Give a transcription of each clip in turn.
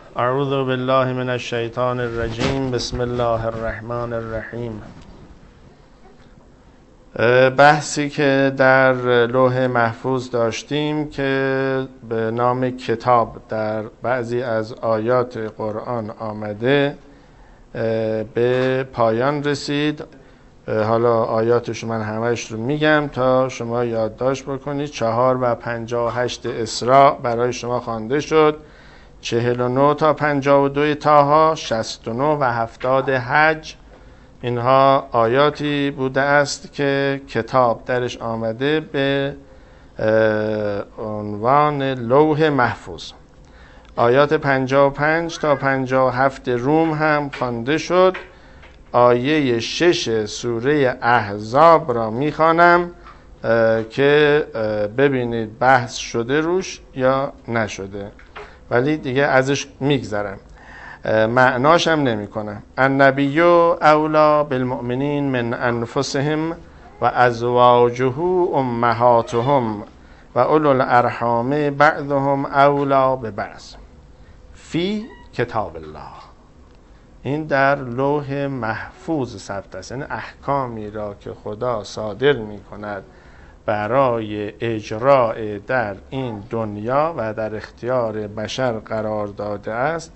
اعوذ بالله من الشیطان الرجیم. بسم الله الرحمن الرحیم. بحثی که در لوح محفوظ داشتیم که به نام کتاب در بعضی از آیات قرآن آمده به پایان رسید. حالا آیاتش من همه‌اش رو میگم تا شما یادداشت بکنید. 4 و 58 اسراء برای شما خوانده شد، 49 تا 52 طه، 69 و 70 حج. اینها آیاتی بوده است که کتاب درش آمده به عنوان لوح محفوظ. آیات 55 تا 57 روم هم خوانده شد. آیه 6 سوره احزاب را میخوانم که ببینید بحث شده روش یا نشده، ولی دیگه ازش میگذرم، معناش هم نمی کنم. النبی اولا بالمؤمنین من انفسهم و ازواجه امهاتهم و اولو الارحام بعضهم اولا ببعض فی کتاب الله. این در لوح محفوظ ثبت است، یعنی احکامی را که خدا صادر می کند برای اجراء در این دنیا و در اختیار بشر قرار داده است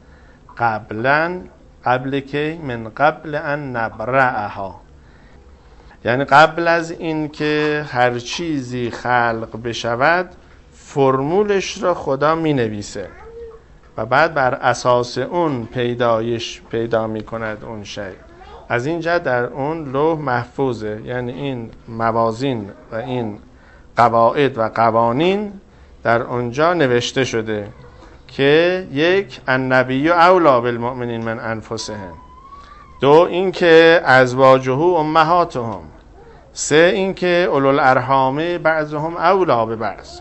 قبل که من قبل ان نبرأها، یعنی قبل از این که هر چیزی خلق بشود فرمولش را خدا می نویسه و بعد بر اساس اون پیدایش پیدا می کند اون شی. از این جهت در اون لوح محفوظه، یعنی این موازین و این قواعد و قوانین در اونجا نوشته شده که یک، النبی اولا بالمؤمنین من انفسهم، دو اینکه ازواجه امهاتهم، سه اینکه اولو الارحام بعضهم اولا ببعض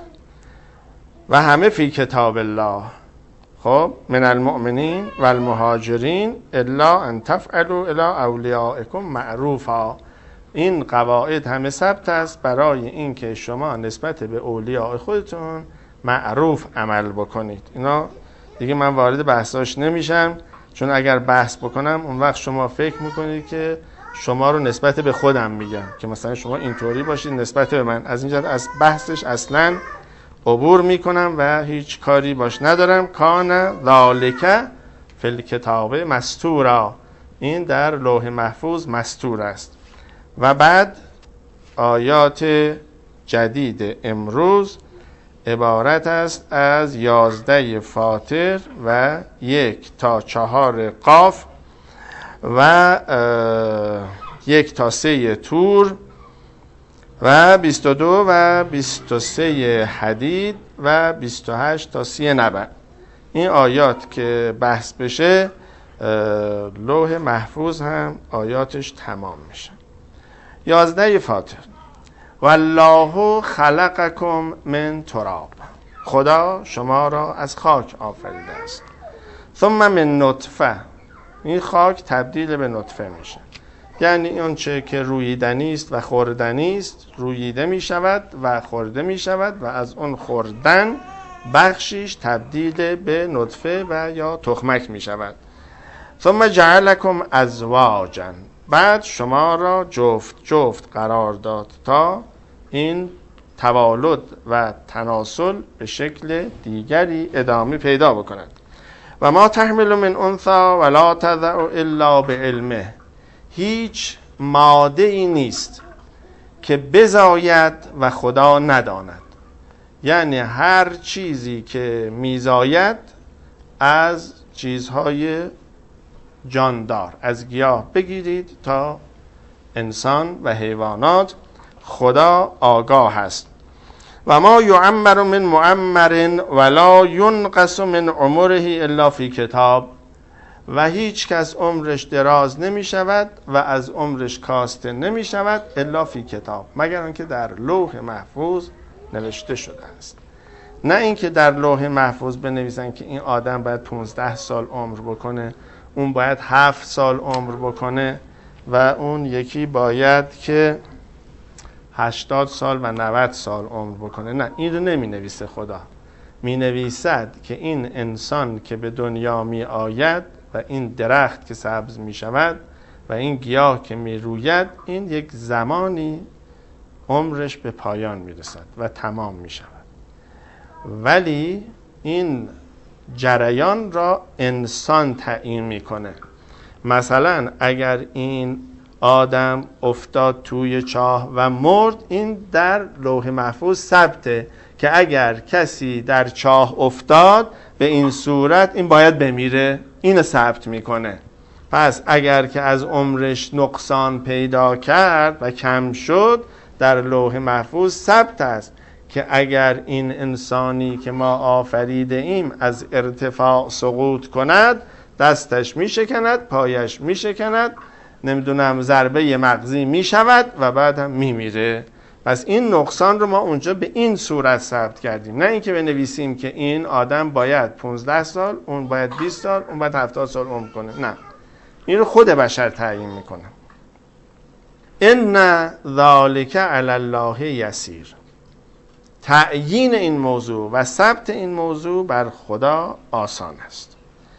و همه فی کتاب الله. خب من المؤمنین و المهاجرین الا ان تفعلوا الی اولیائکم معروفا. این قواعد همه ثبت است برای اینکه شما نسبت به اولیاء خودتون معروف عمل بکنید. اینا دیگه من وارد بحثاش نمیشم، چون اگر بحث بکنم اون وقت شما فکر میکنید که شما رو نسبت به خودم میگم که مثلا شما اینطوری باشید نسبت به من. از اینجا از بحثش اصلا عبور میکنم و هیچ کاری باش ندارم. کان ذالک فی الکتاب مستورا، این در لوح محفوظ مستور است. و بعد آیات جدید امروز عبارت است از 11 فاطر و 1 تا 4 قاف و 1 تا 3 طور و 22 و 23 حدید و 28 تا 30 نبأ. این آیات که بحث بشه لوح محفوظ هم آیاتش تمام میشه. 11 فاطر. والله خلقکم من تراب، خدا شما را از خاک آفریده است. ثم من نطفه، این خاک تبدیل به نطفه میشه، یعنی اون چه که رویدنی است و خوردنی است رویده می شود و خورده می شود و از اون خوردن بخشیش تبدیل به نطفه و یا تخمک می شود. ثم جعلکم ازواجا، بعد شما را جفت قرار داد تا این توالد و تناسل به شکل دیگری ادامه پیدا بکند. و ما تحمل من انثی ولا تضع الا بعلمه، هیچ ماده ای نیست که بزاید و خدا نداند. یعنی هر چیزی که میزاید از چیزهای جاندار، از گیاه بگیرید تا انسان و حیوانات، خدا آگاه است. و ما یعمر من معمر ولا ینقص من عمره الا فی کتاب، و هیچ کس عمرش دراز نمی شود و از عمرش کاسته نمی شود الا فی کتاب، مگر آنکه در لوح محفوظ نوشته شده است. نه اینکه در لوح محفوظ بنویسن که این آدم باید 15 سال عمر بکنه، اون باید 7 سال عمر بکنه و اون یکی باید که 80 سال و 90 سال عمر بکنه. نه، این رو نمی نویسه خدا. می نویسد که این انسان که به دنیا می آید و این درخت که سبز می شود و این گیاه که می روید، این یک زمانی عمرش به پایان می رسد و تمام می شود، ولی این جریان را انسان تعیین می کنه. مثلا اگر این آدم افتاد توی چاه و مرد، این در لوح محفوظ ثبته که اگر کسی در چاه افتاد به این صورت این باید بمیره، اینو ثبت میکنه. پس اگر که از عمرش نقصان پیدا کرد و کم شد، در لوح محفوظ ثبت است که اگر این انسانی که ما آفریده ایم از ارتفاع سقوط کند، دستش میشکند، پایش میشکند، نمیدونم ضربه مغزی میشود و بعد هم میمیره. پس این نقصان رو ما اونجا به این صورت ثبت کردیم، نه اینکه بنویسیم که این آدم باید 15 سال، اون باید 20 سال، اون باید 70 سال عمر کنه. نه، این رو خود بشر تعیین میکنه. ان ذالک علی الله یسیر. تعیین این موضوع و ثبت این موضوع بر خدا آسان است.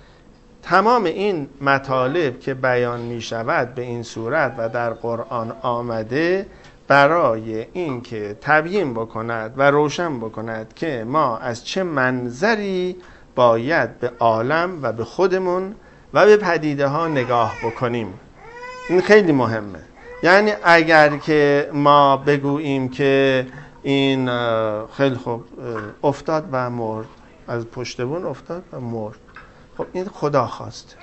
تمام این مطالب که بیان می شود به این صورت و در قرآن آمده برای این که تبیین بکند و روشن بکند که ما از چه منظری باید به عالم و به خودمون و به پدیده ها نگاه بکنیم. این خیلی مهمه. یعنی اگر که ما بگوییم که این خیلی خوب افتاد و مرد، از پشت بون افتاد و مرد، خب این خدا خواسته.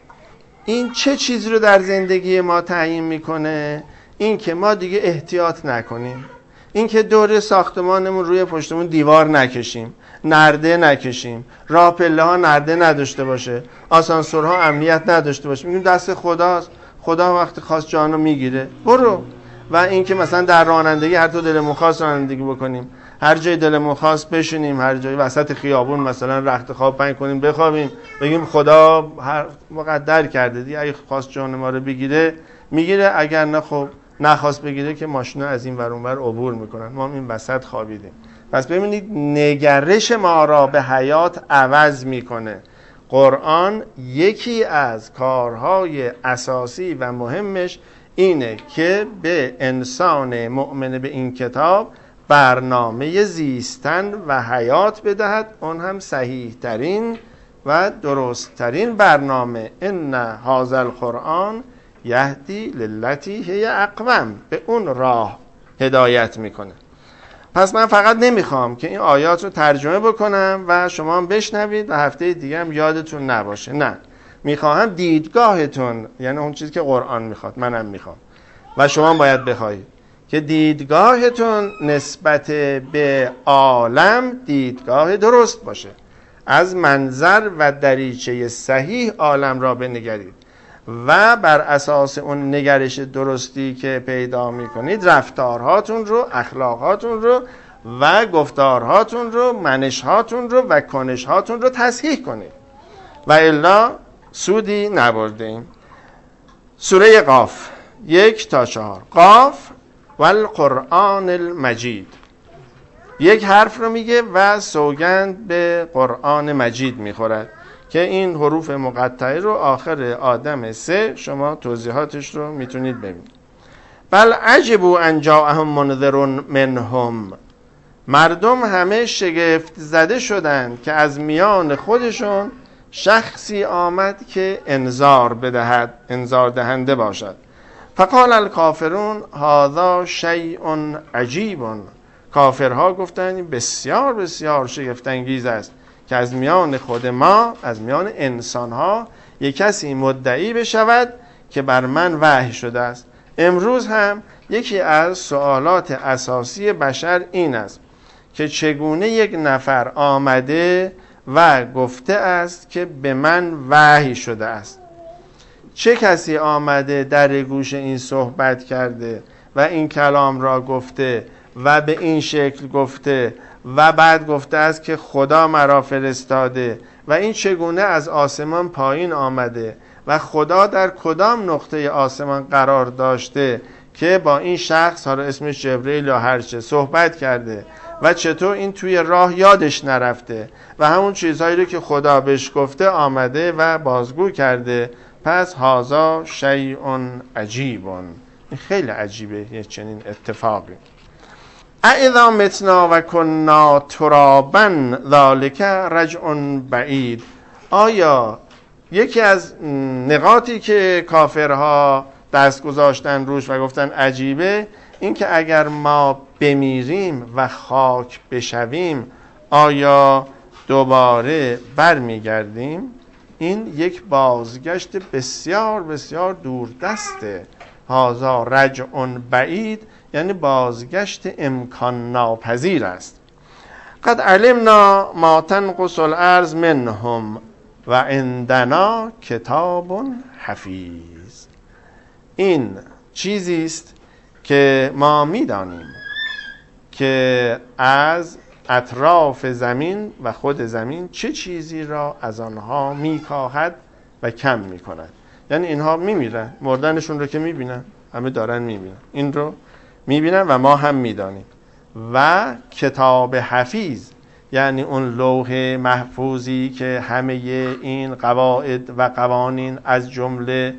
این چه چیزی رو در زندگی ما تعیین میکنه؟ این که ما دیگه احتیاط نکنیم، این که دور ساختمانمون روی پشتمون دیوار نکشیم، نرده نکشیم، راه پله ها نرده نداشته باشه، آسانسورها امنیت نداشته باشه. میگیم دست خداست، خدا وقتی خواست جانو میگیره، برو. و این که مثلا در رانندگی هر تو دلمون خواست رانندگی بکنیم، هر جای دلمون خواست بشینیم، هر جای وسط خیابون مثلا رخت خواب پهن کنیم بخوابیم، بگیم خدا هر مقدر کرده دیگه، اگه خواست جان ما رو بگیره میگیره، اگر نه خب نخواست بگیره که ماشینا از این ور اون ور عبور میکنن، ما هم این وسط خوابیدیم. پس ببینید نگرش ما را به حیات عوض میکنه. قرآن یکی از کارهای اساسی و مهمش اینه که به انسان مؤمن به این کتاب برنامه زیستن و حیات بدهد، اون هم صحیح ترین و درست ترین برنامه. ان هذا القرآن یهدی للتی هی اقوم، به اون راه هدایت میکنه. پس من فقط نمیخوام که این آیات رو ترجمه بکنم و شما هم بشنوید و هفته دیگه هم یادتون نباشه، نه، میخواهم دیدگاهتون، یعنی اون چیزی که قرآن میخواد منم میخوام و شما باید بخواید که دیدگاهتون نسبت به عالم دیدگاه درست باشه، از منظر و دریچه صحیح عالم را بنگرید و بر اساس اون نگرش درستی که پیدا میکنید رفتارهاتون رو، اخلاقهاتون رو و گفتارهاتون رو، منشهاتون رو و کنشهاتون رو تصحیح کنید و الا سودی نبردیم. سوره قاف 1 تا 4. قاف و القرآن المجید، یک حرف رو میگه و سوگند به قرآن مجید میخورد که این حروف مقطعه رو آخر آدم 3 شما توضیحاتش رو میتونید ببینید. بل عجبوا ان جاءهم منذر منهم، مردم همه شگفت زده شدند که از میان خودشون شخصی آمد که انذار بدهد، انذار دهنده باشد. فقال الکافرون هذا شیء عجیب، کافرها گفتند بسیار بسیار شگفت انگیز است که از میان خود ما، از میان انسانها یک کسی مدعی بشود که بر من وحی شده است. امروز هم یکی از سوالات اساسی بشر این است که چگونه یک نفر آمده و گفته است که به من وحی شده است. چه کسی آمده در گوش این صحبت کرده و این کلام را گفته و به این شکل گفته و بعد گفته است که خدا مرا فرستاده و این چگونه از آسمان پایین آمده و خدا در کدام نقطه آسمان قرار داشته که با این شخص، حالا اسمش جبرئیل یا هر چه، صحبت کرده و چطور این توی راه یادش نرفته و همون چیزهایی رو که خدا بهش گفته آمده و بازگو کرده. پس هذا شیء عجیب، این خیلی عجیبه یه چنین اتفاقی. اذا متنا و کنا ترابا ذلک رجع بعید. آیا یکی از نقاطی که کافرها دست گذاشتن روش و گفتن عجیبه، این که اگر ما بمیریم و خاک بشویم آیا دوباره برمیگردیم؟ این یک بازگشت بسیار بسیار دوردسته. هذا رجع بعید یعنی بازگشت امکان ناپذیر است. قد علمنا ما تنقص الارض منهم و عندنا کتاب حفیظ. این چیزی است که ما میدانیم که از اطراف زمین و خود زمین چه چیزی را از آنها میکاهد و کم میکند. یعنی اینها میمیرن، مردنشون رو که میبینن، همه دارن میبینن، این رو میبینن و ما هم میدانیم. و کتاب حفیظ یعنی اون لوح محفوظی که همه این قواعد و قوانین از جمله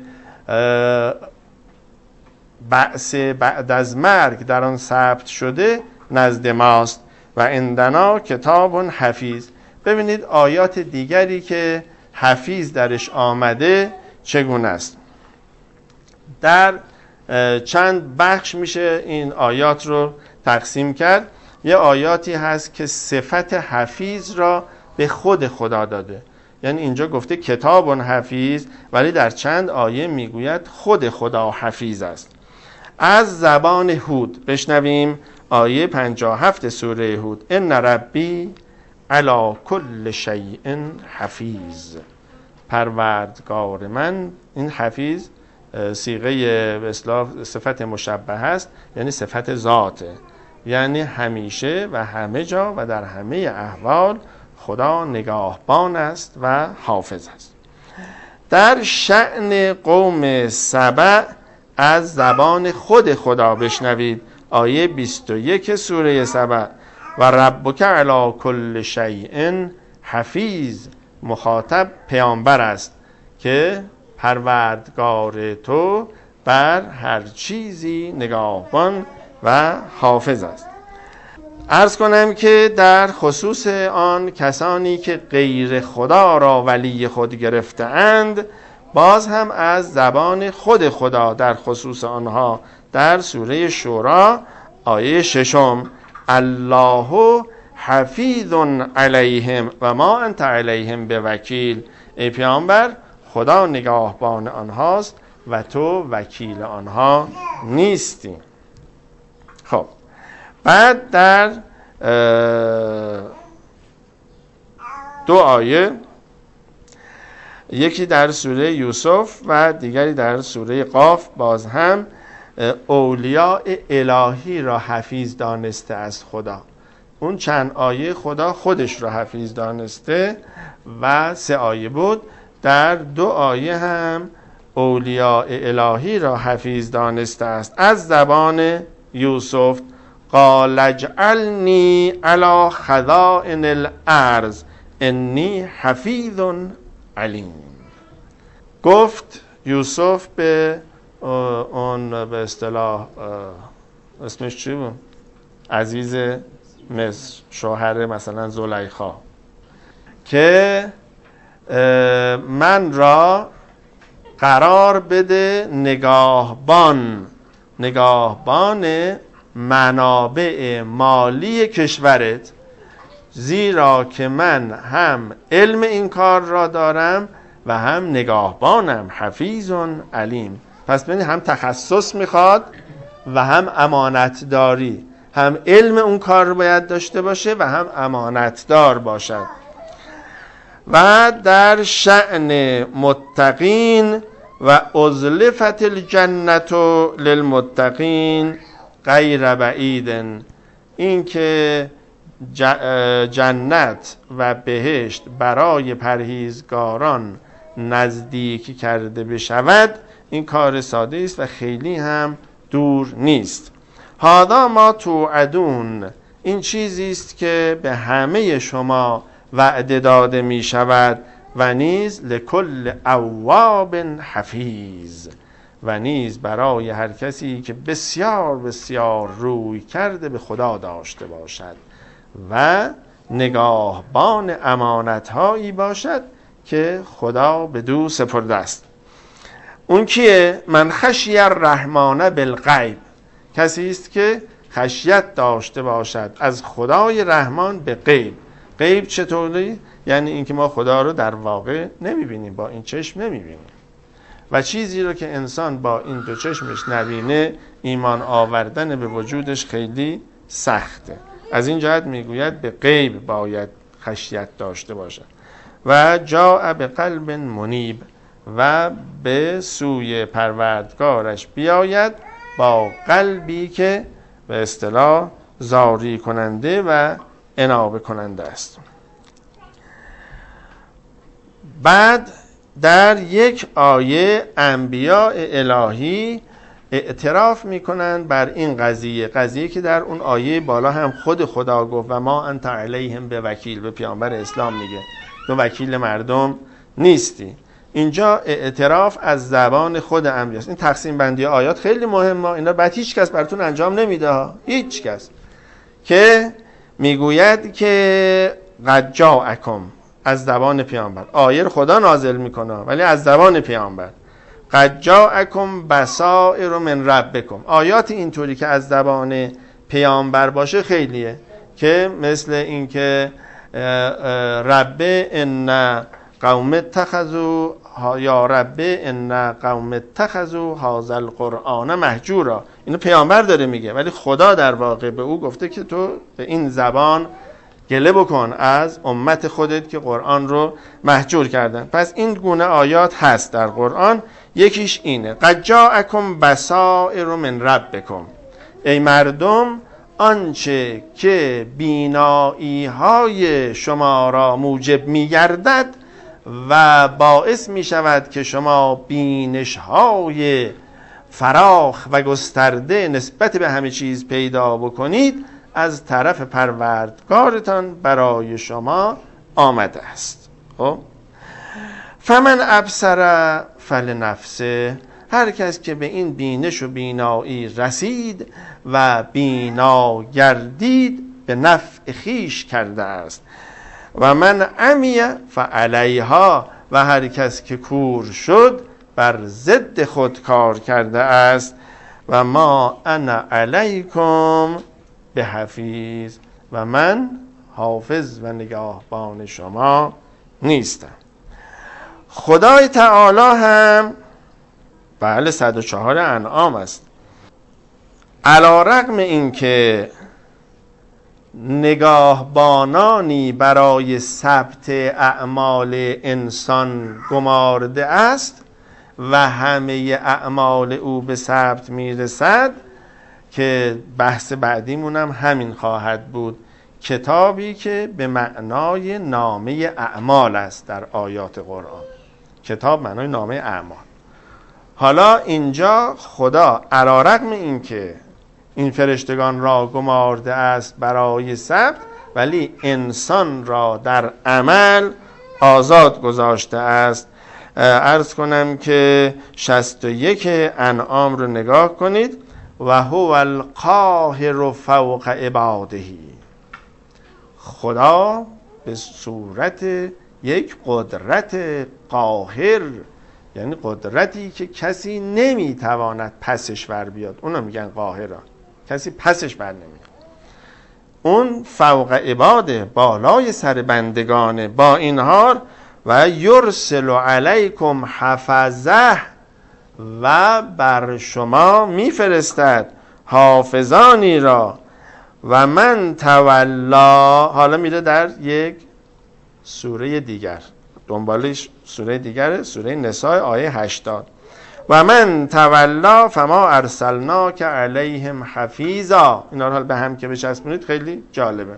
بعث بعد از مرگ در آن ثبت شده نزد ماست. و عندنا کتاب حفیظ. ببینید آیات دیگری که حفیظ درش آمده چگونه است. در چند بخش میشه این آیات رو تقسیم کرد. یه آیاتی هست که صفت حفیظ را به خود خدا داده، یعنی اینجا گفته کتاب حفیظ، ولی در چند آیه میگوید خود خدا حفیظ است. از زبان هود بشنویم آیه 57 سوره هود. ان ربی علی کل شیء حفیظ. پروردگار من، این حفیظ صیغه به اصطلاح صفت مشبه است، یعنی صفت ذاته، یعنی همیشه و همه جا و در همه احوال خدا نگاهبان است و حافظ است. در شأن قوم سبع از زبان خود خدا بشنوید آیه 21 سوره سبع. و ربک علی کل شیء حفیظ. مخاطب پیامبر است که پروردگار تو بر هر چیزی نگاهبان و حافظ است. عرض کنم که در خصوص آن کسانی که غیر خدا را ولی خود گرفته اند، باز هم از زبان خود خدا در خصوص آنها در سوره شورا آیه 6 الله حفیظ علیهم و ما انت علیهم بوکیل. ای پیامبر خدا نگاهبان آنهاست و تو وکیل آنها نیستی. خب بعد در دو آیه، یکی در سوره یوسف و دیگری در سوره قاف، باز هم اولیاء الهی را حفیظ دانسته از خدا. اون چند آیه خدا خودش را حفیظ دانسته و 3 آیه بود. در 2 آیه هم اولیاء الهی را حفیظ دانسته است. از زبان یوسف قال اجعلنی علی خزائن الارض انی حفیظ علیم. گفت یوسف به اون به اصطلاح اسمش چی بود؟ عزیز مصر، شوهر مثلا زلیخا، که من را قرار بده نگاهبان منابع مالی کشورت، زیرا که من هم علم این کار را دارم و هم نگاهبانم، حفیظ علیم. پس ببینید هم تخصص میخواد و هم امانت داری، هم علم اون کار رو باید داشته باشه و هم امانت دار باشد. و در شأن متقین و ازلفت الجنت للمتقین غیر بعید، این که جنت و بهشت برای پرهیزگاران نزدیک کرده بشود، این کار ساده است و خیلی هم دور نیست. هذا ما توعدون، این چیزی است که به همه شما وعده داده می شود، و نیز لکل اواب حفیظ، و نیز برای هر کسی که بسیار بسیار روی کرده به خدا داشته باشد و نگاهبان امانت‌هایی باشد که خدا بدو سپرده است. اون کیه؟ من خشی الرحمن بالغیب، کسی است که خشیت داشته باشد از خدای رحمان به غیب. غیب چطوری؟ یعنی اینکه ما خدا رو در واقع نمیبینیم، با این چشم نمیبینیم، و چیزی رو که انسان با این دو چشمش نبینه ایمان آوردن به وجودش خیلی سخته. از این جهت میگوید به غیب باید خشیت داشته باشد. و جاء به قلب منیب، و به سوی پروردگارش بیاید با قلبی که به اصطلاح زاری کننده و انابه کننده است. بعد در یک آیه انبیاء الهی اعتراف میکنند بر این قضیه که در اون آیه بالا هم خود خدا گفت و ما انت علیهم به وکیل، به پیامبر اسلام میگه تو وکیل مردم نیستی. اینجا اعتراف از زبان خود انبیاست. این تقسیم بندی آیات خیلی مهمه، اینا بعد هیچ کس براتون انجام نمیده، هیچ کس، که میگوید که قد جاءکم، از زبان پیامبر. آیه خدا نازل میکنه ولی از زبان پیامبر. قد جاءکم بصائر من ربکم. آیات اینطوری که از زبان پیامبر باشه خیلیه، که مثل این که رب ان قوم اتخذوا، یا رب ان قوم اتخذوا هذا القرآن مهجورا. اینو پیامبر داره میگه، ولی خدا در واقع به او گفته که تو به این زبان گله بکن از امت خودت که قرآن رو مهجور کردن. پس این گونه آیات هست در قرآن. یکیش اینه قد جاءکم بصائر من ربکم، ای مردم آنچه که بینایی های شما را موجب می‌گردد و باعث می شود که شما بینش های فراخ و گسترده نسبت به همه چیز پیدا بکنید، از طرف پروردگارتان برای شما آمده است. خب فمن ابصر فلنفسه، هر کس که به این بینش و بینایی رسید و بینا گردید به نفع خویش کرده است. و من عمی فعلیها، و هر کس که کور شد بر ضد خود کار کرده است. و ما انا علیکم به حفیظ، و من حافظ و نگاهبان شما نیستم. خدای تعالی هم بله 104 انعام است، علی رغم این که نگاهبانانی برای ثبت اعمال انسان گمارده است و همه اعمال او به ثبت میرسد، که بحث بعدیمون هم همین خواهد بود. کتابی که به معنای نامه اعمال است در آیات قرآن، کتاب معنای نامه اعمال. حالا اینجا خدا علی رغم این که این فرشتگان را گمارده است برای ثبت، ولی انسان را در عمل آزاد گذاشته است. عرض کنم که 61 انعام رو نگاه کنید. و هو القاهر فوق عباده، خدا به صورت یک قدرت قاهر، یعنی قدرتی که کسی نمیتواند پسش بر بیاد، اونو میگن قاهرا، کسی پسش بر نمیاد. اون فوق عباده، بالای سر بندگانه. با این حال و یرسل علیکم حفظه، و بر شما میفرستد حافظانی را. و من تولا، حالا میره در یک سوره دیگر، دنبالش سوره دیگره، سوره نساء آیه 80. و من تولا فما ارسلناک علیهم حفیظا. اینا رو به هم که بچسبونید خیلی جالبه،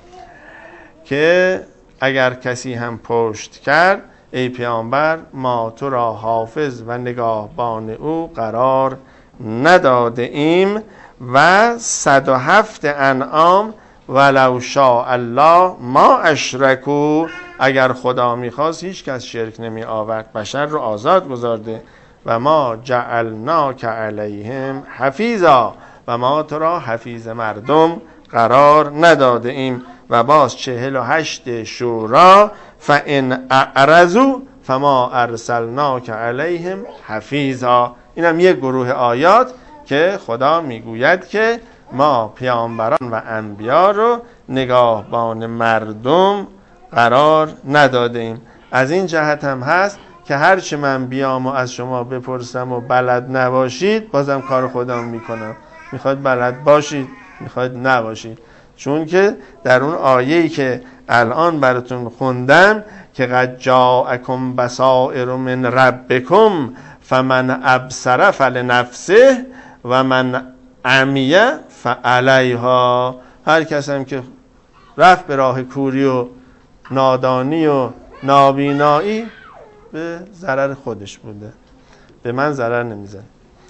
که اگر کسی هم پشت کرد، ای پیامبر ما تو را حافظ و نگاهبان او قرار نداده ایم و 107 انعام ولو شاء الله ما اشرکو، اگر خدا میخواست هیچ کس شرک نمی آورد، بشر رو آزاد گذارده. و ما جعلناک علیهم حفیظا، و ما تو را حفیظ مردم قرار نداده ایم. و باز 48 شورا فان اعرضوا فما ارسلناک علیهم حفیظا. این هم یک گروه آیات که خدا میگوید که ما پیامبران و انبیا رو نگاهبان مردم قرار نداده ایم. از این جهت هم هست که هرچی من بیام و از شما بپرسم و بلد نباشید بازم کار خودم میکنم. میخواد بلد باشید، میخواد نباشید. چون که در اون آیه‌ای که الان براتون خوندم که قد جاءکم بصائر من ربکم فمن ابصر فلنفسه و من عمی فعلیها، هر کس هم که رفت به راه کوری و نادانی و نابینایی به ضرر خودش بوده، به من ضرر نمیزن.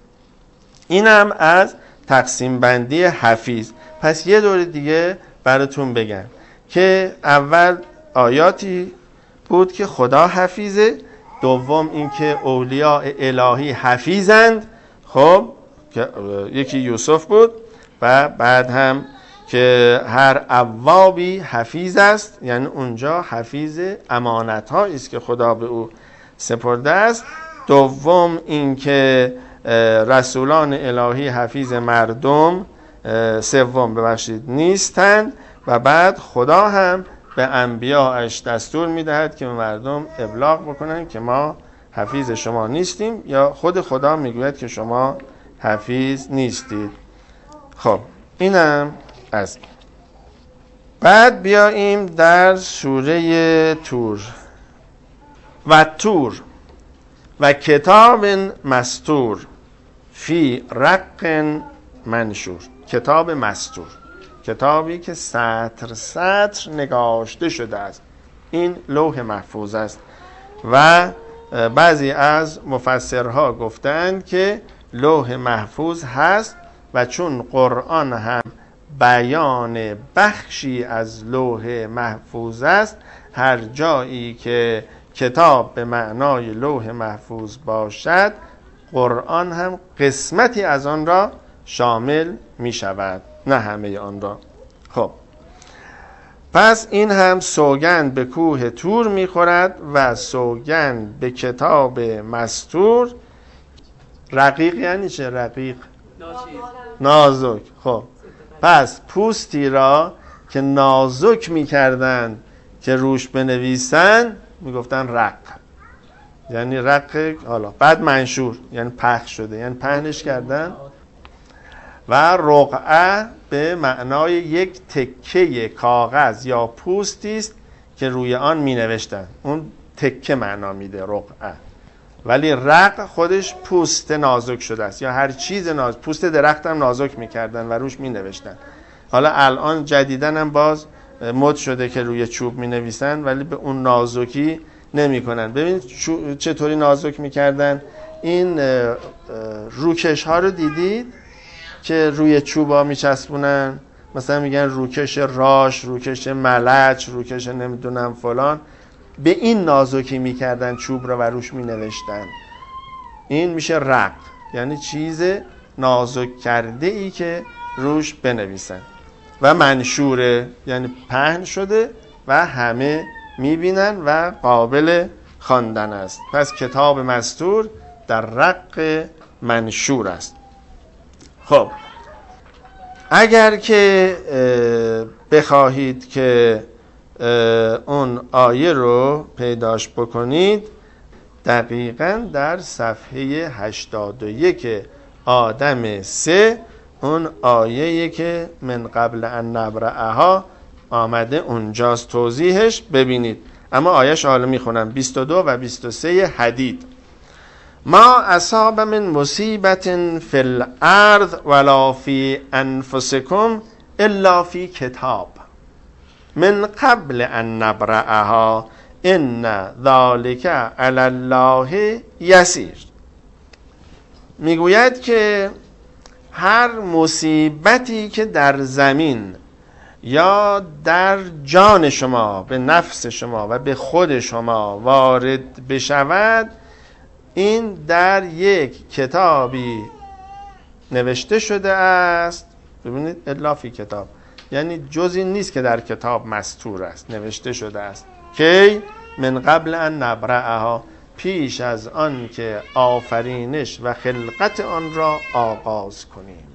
اینم از تقسیم بندی حفیظ. پس یه دور دیگه براتون بگم که اول آیاتی بود که خدا حفیظه، دوم این که اولیاء الهی حفیظند، خب که یکی یوسف بود، و بعد هم که هر اوابی حفیظ است، یعنی اونجا حفیظ امانت‌هایی است که خدا به او سپرده است. دوم این که رسولان الهی حفیظ مردم، سوم ببخشید نیستند. و بعد خدا هم به انبیاءش دستور میدهد که به مردم ابلاغ بکنن که ما حفیظ شما نیستیم، یا خود خدا میگوید که شما حفیظ نیستید. خب اینم از بعد بیاییم در سوره تور. و تور و کتاب مستور فی رق منشور. کتاب مستور، کتابی که سطر سطر نگاشته شده است. این لوح محفوظ است. و بعضی از مفسرها گفتند که لوح محفوظ هست و چون قرآن هم بیان بخشی از لوح محفوظ است، هر جایی که کتاب به معنای لوح محفوظ باشد، قرآن هم قسمتی از آن را شامل می شود، نه همه آن را. خب پس این هم سوگند به کوه تور می خورد و سوگند به کتاب مستور. رقیق یعنی چه؟ رقیق نازک. خب پس پوستی را که نازک می کردن که روش بنویسن می گفتن رق، یعنی رق. حالا بعد منشور یعنی پخش شده، یعنی پهنش کردن. و رقعه به معنای یک تکه کاغذ یا پوستی است که روی آن می نوشتن، اون تکه معنا میده رقعه. ولی رق خودش پوست نازک شده است، یا هر چیز نازک. پوست درخت هم نازک میکردن و روش می نوشتن. حالا الان جدیدن هم باز مد شده که روی چوب می نویسن، ولی به اون نازکی نمی کنن. ببینید چطوری نازک میکردن. این روکش ها رو دیدید که روی چوبا می چسبونن؟ مثلا میگن روکش راش، روکش ملچ، روکش نمیدونم فلان. به این نازکی میکردن چوب رو و روش می نوشتن. این میشه رق، یعنی چیز نازک کرده ای که روش بنویسن. و منشوره یعنی پهن شده و همه میبینن و قابل خواندن است. پس کتاب مستور در رق منشور است. خب اگر که بخواهید که اون آیه رو پیداش بکنید، دقیقاً در صفحه 81 آدم 3 اون آیه‌ای که من قبل ان نبرأها آمده اونجاست، توضیحش ببینید. اما آیه‌اش حالا میخونم. 22 و 23 حدید. ما اصاب من مصیبت فی الارض ولا فی انفسکم الا فی کتاب من قبل ان نبرأها ان ذلک علی الله یسیر. میگوید که هر مصیبتی که در زمین یا در جان شما، به نفس شما و به خود شما وارد بشود، این در یک کتابی نوشته شده است. ببینید الا فی کتاب، یعنی جزئی نیست که در کتاب مستور است، نوشته شده است. کی؟ من قبل ان نبرأها، پیش از آن که آفرینش و خلقت آن را آغاز کنیم.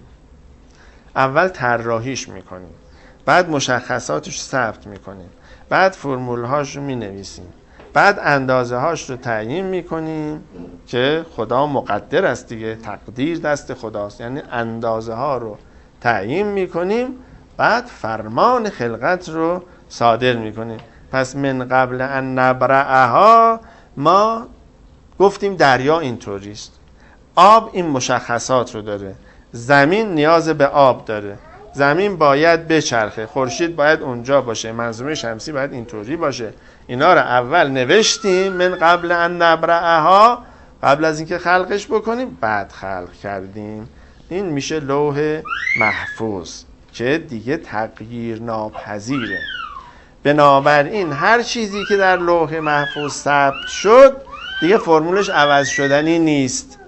اول طراحیش میکنیم، بعد مشخصاتش ثبت میکنیم، بعد فرمولهاش رو مینویسیم، بعد اندازه هاش رو تعیین میکنیم که خدا مقدر است دیگه، تقدیر دست خداست، یعنی اندازه ها رو تعیین میکنیم، بعد فرمان خلقت رو صادر میکنیم. پس من قبل ان نبرأها، ما گفتیم دریا اینطوریست، آب این مشخصات رو داره، زمین نیاز به آب داره، زمین باید بچرخه، خورشید باید اونجا باشه، منظومه شمسی باید اینطوری باشه. اینا رو اول نوشتیم من قبل ان نبرأها، قبل از اینکه خلقش بکنیم، بعد خلق کردیم. این میشه لوح محفوظ که دیگه تغییر ناپذیره. بنابراین هر چیزی که در لوح محفوظ ثبت شد دیگه فرمولش عوض شدنی نیست.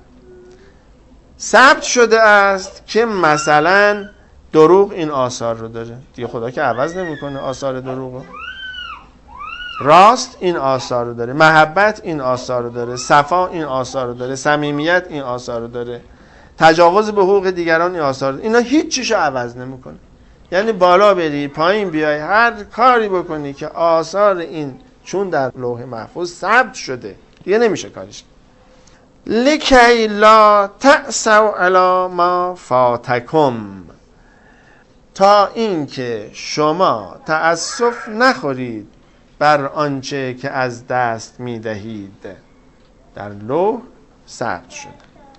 ثبت شده است که مثلا دروغ این آثار رو داره، دیگه خدا که عوض نمیکنه آثار دروغ رو. راست این آثار رو داره، محبت این آثار رو داره، صفا این آثار رو داره، صمیمیت این آثار رو داره، تجاوز به حقوق دیگران این آثار رو داره. اینا هیچ چیشو عوض نمیکنه. یعنی بالا بری پایین بیای هر کاری بکنی که آثار این چون در لوح محفوظ ثبت شده دیگه نمیشه کاریش. لکی لا تأسوا علی ما فاتکم، تا اینکه شما تأسف نخورید بر آنچه که از دست میدهید. در لوح ثبت شده.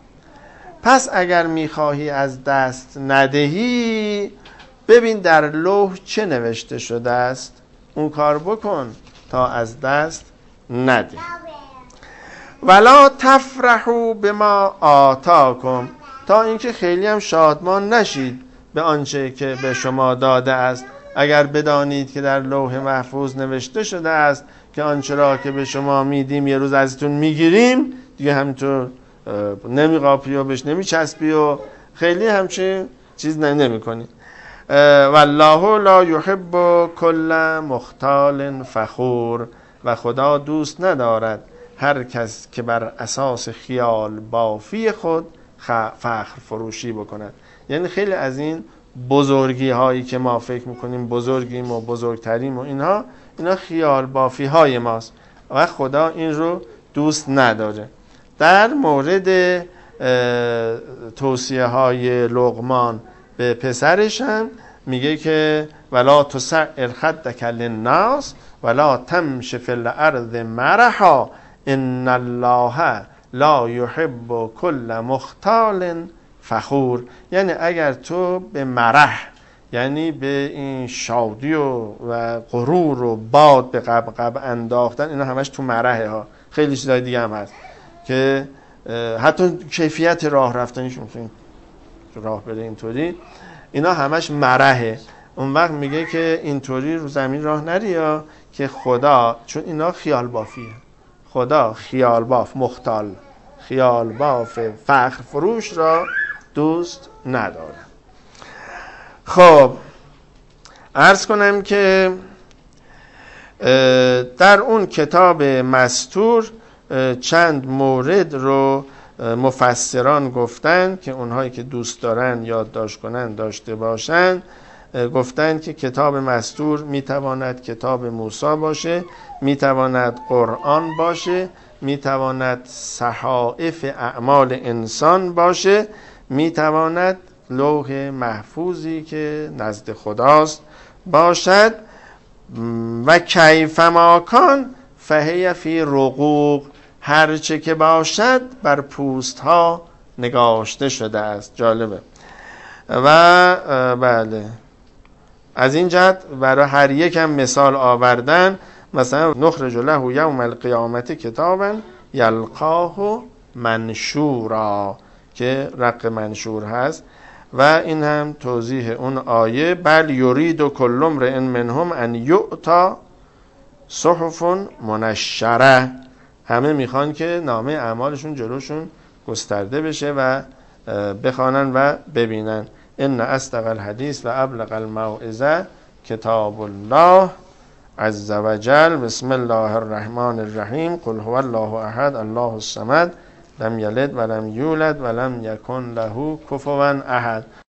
پس اگر میخواهی از دست ندهی، ببین در لوح چه نوشته شده است، اون کار بکن تا از دست نده. ولا تفرحوا بما آتاکم، تا اینکه خیلی هم شادمان نشید به آنچه که به شما داده است. اگر بدانید که در لوح محفوظ نوشته شده است که آنچه را که به شما میدیم یه روز ازتون میگیریم، دیگه همینطور نمیقاپی و بهش نمیچسبی و خیلی همچین چیز نمیکنی. والله لا یحب کل مختال فخور، و خدا دوست ندارد هر کس که بر اساس خیال بافی خود فخر فروشی بکند. یعنی خیلی از این بزرگی هایی که ما فکر میکنیم بزرگیم و بزرگتریم و اینا خیال بافی های ماست و خدا این رو دوست نداره. در مورد توصیه های لقمان به پسرش هم میگه که ولا تسعر خدک للناس ولا تمش فی الارض مرحا ان الله لا یحب کل مختال فخور. یعنی اگر تو به مرح، یعنی به این شادی و غرور و باد به قب انداختن، اینا همش تو مرحه ها. خیلی چیزای دیگه هم هست که حتی کیفیت راه رفتنیش ممکن راه بره اینطوری، اینا همش مرحه. اون وقت میگه که اینطوری رو زمین راه نری، یا که خدا، چون اینا خیال بافیه، خدا خیال باف مختال، خیال باف فخر فروش را دوست نداره. خب عرض کنم که در اون کتاب مستور چند مورد رو مفسران گفتن که اونهایی که دوست دارن یادداشت کنن داشته باشن. گفتن که کتاب مستور میتواند کتاب موسی باشه، میتواند قرآن باشه، میتواند صحائف اعمال انسان باشه، میتواند لوح محفوظی که نزد خداست باشد. و کیفما کان فهی فی رقوق، هرچه که باشد بر پوست ها نگاشته شده است. جالبه. و بله از این جهت برای هر یک هم مثال آوردن. مثلا نخرج له یوم القیامت کتابا یلقاه منشورا، که رق منشور هست. و این هم توضیح اون آیه بل یرید کل امرئ منهم ان یؤتی صحف منشره، همه میخوان که نامه اعمالشون جلوشون گسترده بشه و بخوانن و ببینن. ان اصدق الحدیث و ابلغ الموعظه کتاب الله عز وجل. بسم الله الرحمن الرحیم. قل هو الله احد الله الصمد لم یلد ولم یولد ولم یکن له کفوا احد.